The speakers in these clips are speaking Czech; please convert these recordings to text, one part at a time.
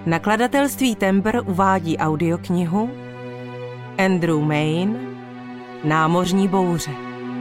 Nakladatelství Temper uvádí audioknihu Andrew Mayne Námořní bouře.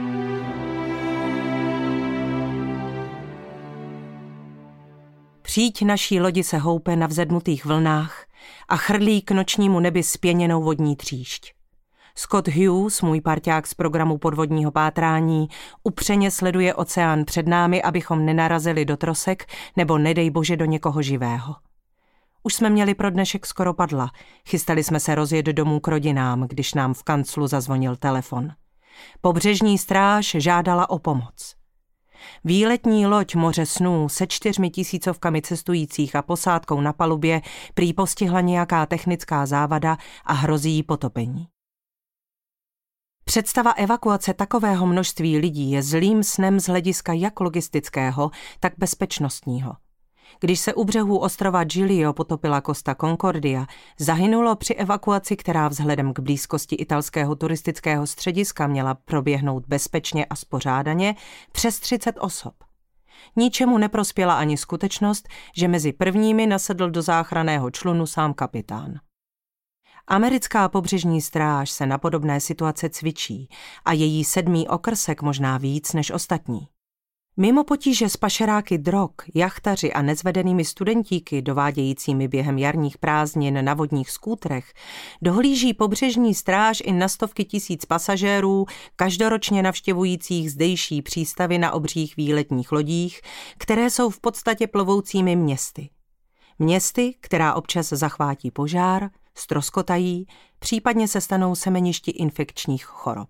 Příď naší lodi se houpe na vzedmutých vlnách a chrlí k nočnímu nebi zpěněnou vodní tříšť. Scott Hughes, můj parťák z programu podvodního pátrání, upřeně sleduje oceán před námi, abychom nenarazili do trosek nebo nedej bože do někoho živého. Už jsme měli pro dnešek skoro padla. Chystali jsme se rozjet domů k rodinám, když nám v kanclu zazvonil telefon. Pobřežní stráž žádala o pomoc. Výletní loď Moře snů se 4 000 cestujících a posádkou na palubě prý postihla nějaká technická závada a hrozí jí potopení. Představa evakuace takového množství lidí je zlým snem z hlediska jak logistického, tak bezpečnostního. Když se u břehů ostrova Giglio potopila Costa Concordia, zahynulo při evakuaci, která vzhledem k blízkosti italského turistického střediska měla proběhnout bezpečně a spořádaně, přes 30 osob. Ničemu neprospěla ani skutečnost, že mezi prvními nasedl do záchranného člunu sám kapitán. Americká pobřežní stráž se na podobné situace cvičí a její 7. okrsek možná víc než ostatní. Mimo potíže s pašeráky drog, jachtaři a nezvedenými studentíky dovádějícími během jarních prázdnin na vodních skútrech, dohlíží pobřežní stráž i na stovky tisíc pasažérů, každoročně navštěvujících zdejší přístavy na obřích výletních lodích, které jsou v podstatě plovoucími městy. Městy, která občas zachvátí požár, ztroskotají, případně se stanou semeništi infekčních chorob.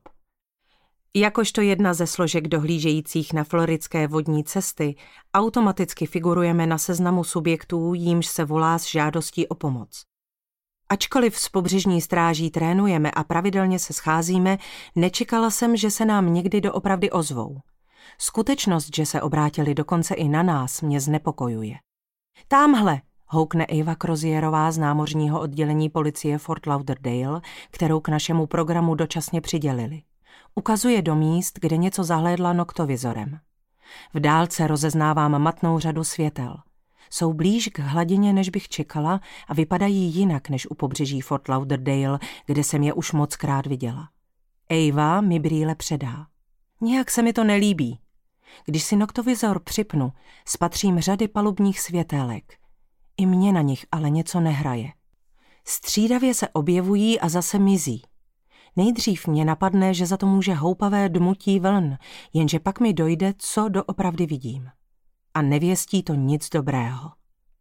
Jakožto jedna ze složek dohlížejících na floridské vodní cesty, automaticky figurujeme na seznamu subjektů, jímž se volá s žádostí o pomoc. Ačkoliv s pobřežní stráží trénujeme a pravidelně se scházíme, nečekala jsem, že se nám někdy doopravdy ozvou. Skutečnost, že se obrátili dokonce i na nás, mě znepokojuje. Támhle, houkne Eva Crozierová z námořního oddělení policie Fort Lauderdale, kterou k našemu programu dočasně přidělili. Ukazuje do míst, kde něco zahlédla noktovizorem. V dálce rozeznávám matnou řadu světel. Jsou blíž k hladině, než bych čekala a vypadají jinak než u pobřeží Fort Lauderdale, kde jsem je už mockrát viděla. Eva mi brýle předá. Nějak se mi to nelíbí. Když si noktovizor připnu, spatřím řady palubních světélek. I mně na nich ale něco nehraje. Střídavě se objevují a zase mizí. Nejdřív mě napadne, že za to může houpavé dmutí vln, jenže pak mi dojde, co doopravdy vidím. A nevěstí to nic dobrého.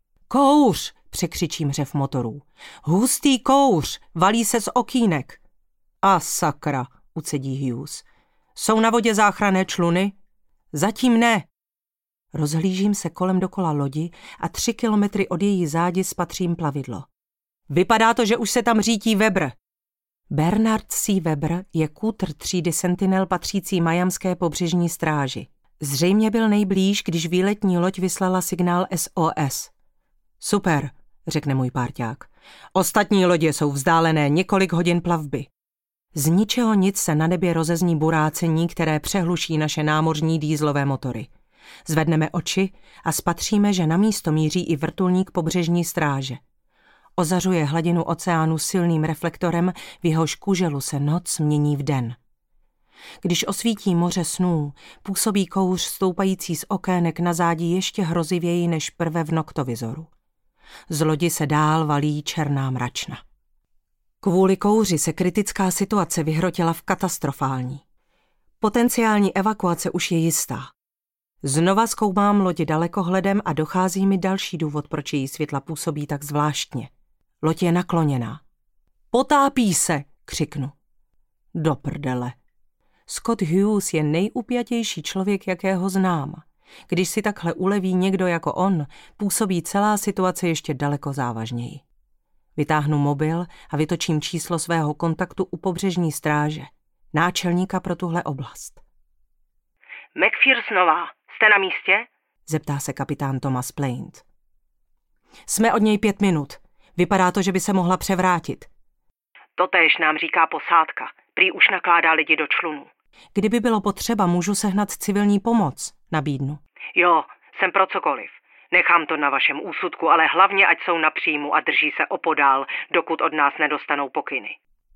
Kouř, překřičím řev motorů. Hustý kouř, valí se z okýnek. A sakra, ucedí Hughes. Jsou na vodě záchranné čluny? Zatím ne. Rozhlížím se kolem dokola lodi a 3 kilometry od její zádi spatřím plavidlo. Vypadá to, že už se tam řítí Weber. Bernard C. Weber je kútr třídy Sentinel patřící Miamské pobřežní stráži. Zřejmě byl nejblíž, když výletní loď vyslala signál SOS. Super, řekne můj parťák. Ostatní lodě jsou vzdálené několik hodin plavby. Z ničeho nic se na nebě rozezní burácení, které přehluší naše námořní dýzlové motory. Zvedneme oči a spatříme, že na místo míří i vrtulník pobřežní stráže. Ozařuje hladinu oceánu silným reflektorem, v jehož kuželu se noc mění v den. Když osvítí Moře snů, působí kouř stoupající z okének na zádi ještě hrozivěji než prve v noktovizoru. Z lodi se dál valí černá mračna. Kvůli kouři se kritická situace vyhrotila v katastrofální. Potenciální evakuace už je jistá. Znova zkoumám lodi dalekohledem a dochází mi další důvod, proč její světla působí tak zvláštně. Loď je nakloněná. Potápí se, křiknu. Do prdele. Scott Hughes je nejupjatější člověk, jakého znám. Když si takhle uleví někdo jako on, působí celá situace ještě daleko závažněji. Vytáhnu mobil a vytočím číslo svého kontaktu u pobřežní stráže, náčelníka pro tuhle oblast. McPhersonová, jste na místě? Zeptá se kapitán Thomas Plaint. Jsme od něj 5 minut. Vypadá to, že by se mohla převrátit. Totéž nám říká posádka. Prý už nakládá lidi do člunu. Kdyby bylo potřeba, můžu sehnat civilní pomoc, nabídnu. Jo, jsem pro cokoliv. Nechám to na vašem úsudku, ale hlavně ať jsou na příjmu a drží se opodál, dokud od nás nedostanou pokyny.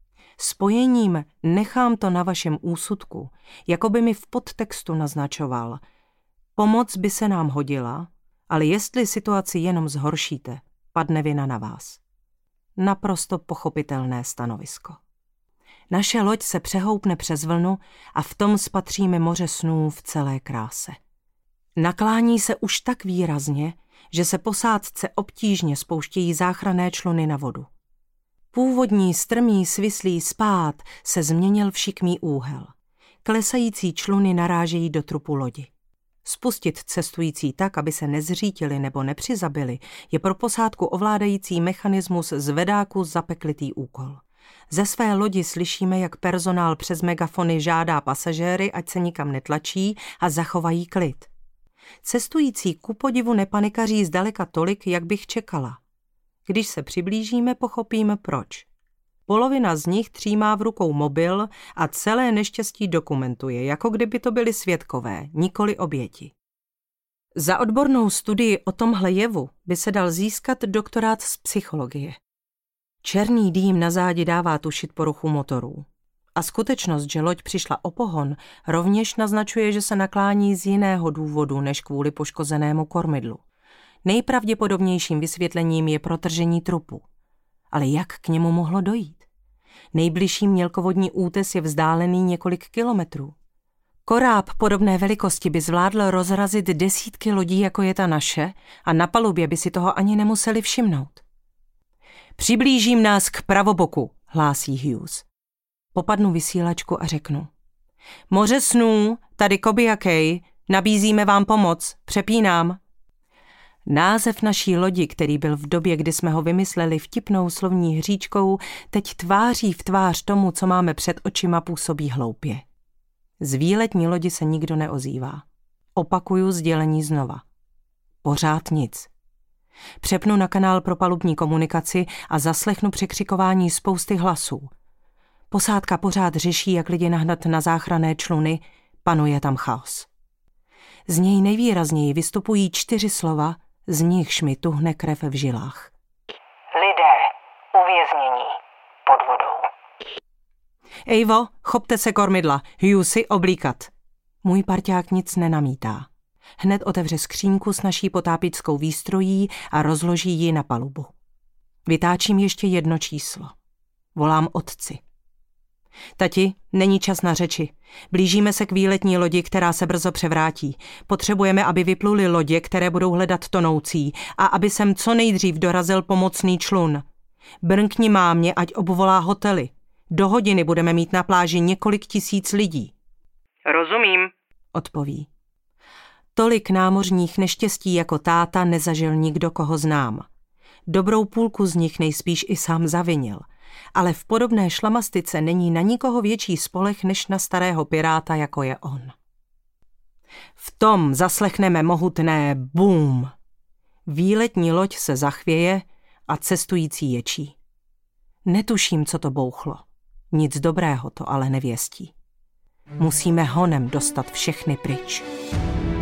Spojením nechám to na vašem úsudku, jako by mi v podtextu naznačoval. Pomoc by se nám hodila, ale jestli situaci jenom zhoršíte, padne vina na vás. Naprosto pochopitelné stanovisko. Naše loď se přehoupne přes vlnu a v tom spatříme moře snů v celé kráse. Naklání se už tak výrazně, že se posádce obtížně spouštějí záchranné čluny na vodu. Původní strmý svislý spád se změnil v šikmý úhel. Klesající čluny narážejí do trupu lodi. Spustit cestující tak, aby se nezřítili nebo nepřizabili, je pro posádku ovládající mechanismus zvedáku zapeklitý úkol. Ze své lodi slyšíme, jak personál přes megafony žádá pasažéry, ať se nikam netlačí a zachovají klid. Cestující kupodivu nepanikaří zdaleka tolik, jak bych čekala. Když se přiblížíme, pochopíme proč. Polovina z nich třímá v rukou mobil a celé neštěstí dokumentuje, jako kdyby to byli svědkové, nikoli oběti. Za odbornou studii o tomhle jevu by se dal získat doktorát z psychologie. Černý dým na zádi dává tušit poruchu motorů. A skutečnost, že loď přišla o pohon, rovněž naznačuje, že se naklání z jiného důvodu než kvůli poškozenému kormidlu. Nejpravděpodobnějším vysvětlením je protržení trupu. Ale jak k němu mohlo dojít? Nejbližší mělkovodní útes je vzdálený několik kilometrů. Koráb podobné velikosti by zvládl rozrazit desítky lodí, jako je ta naše, a na palubě by si toho ani nemuseli všimnout. Přiblížím nás k pravoboku, hlásí Hughes. Popadnu vysílačku a řeknu. Moře snů, tady Koby Kay, nabízíme vám pomoc, přepínám. Název naší lodi, který byl v době, kdy jsme ho vymysleli vtipnou slovní hříčkou, teď tváří v tvář tomu, co máme před očima, působí hloupě. Z výletní lodi se nikdo neozývá. Opakuju sdělení znova. Pořád nic. Přepnu na kanál pro palubní komunikaci a zaslechnu překřikování spousty hlasů. Posádka pořád řeší, jak lidi nahnat na záchranné čluny, panuje tam chaos. Z něj nejvýrazněji vystupují 4 slova, z nichž mi tuhne krev v žilách. Lidé, uvěznění, pod vodou. Ejvo, chopte se kormidla, Hughesy oblíkat. Můj parťák nic nenamítá. Hned otevře skřínku s naší potápickou výstrojí a rozloží ji na palubu. Vytáčím ještě 1 číslo. Volám otci. Tati, není čas na řeči. Blížíme se k výletní lodi, která se brzo převrátí. Potřebujeme, aby vypluly lodě, které budou hledat tonoucí, a aby sem co nejdřív dorazil pomocný člun. Brnkni mámě, ať obvolá hotely. Do hodiny budeme mít na pláži několik tisíc lidí. Rozumím, odpoví. Tolik námořních neštěstí jako táta nezažil nikdo, koho znám. Dobrou půlku z nich nejspíš i sám zavinil. Ale v podobné šlamastice není na nikoho větší spoleh než na starého piráta, jako je on. V tom zaslechneme mohutné bum. Výletní loď se zachvěje a cestující ječí. Netuším, co to bouchlo. Nic dobrého to ale nevěstí. Musíme honem dostat všechny pryč.